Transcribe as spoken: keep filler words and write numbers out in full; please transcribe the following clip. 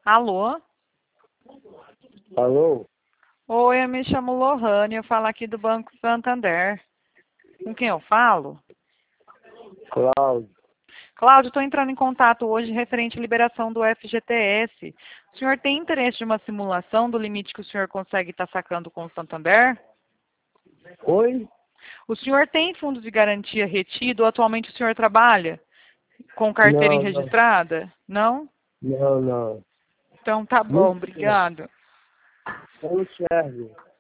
Alô? Alô? Oi, eu me chamo Lohane, eu falo aqui do Banco Santander. Com quem eu falo? Cláudio. Cláudio, estou entrando em contato hoje referente à liberação do F G T S. O senhor tem interesse de uma simulação do limite que o senhor consegue estar sacando com o Santander? Oi? O senhor tem fundo de garantia retido ou atualmente o senhor trabalha com carteira Não, não. registrada? Não? Não, não. Então tá bom, Muito bem. obrigado. Não serve.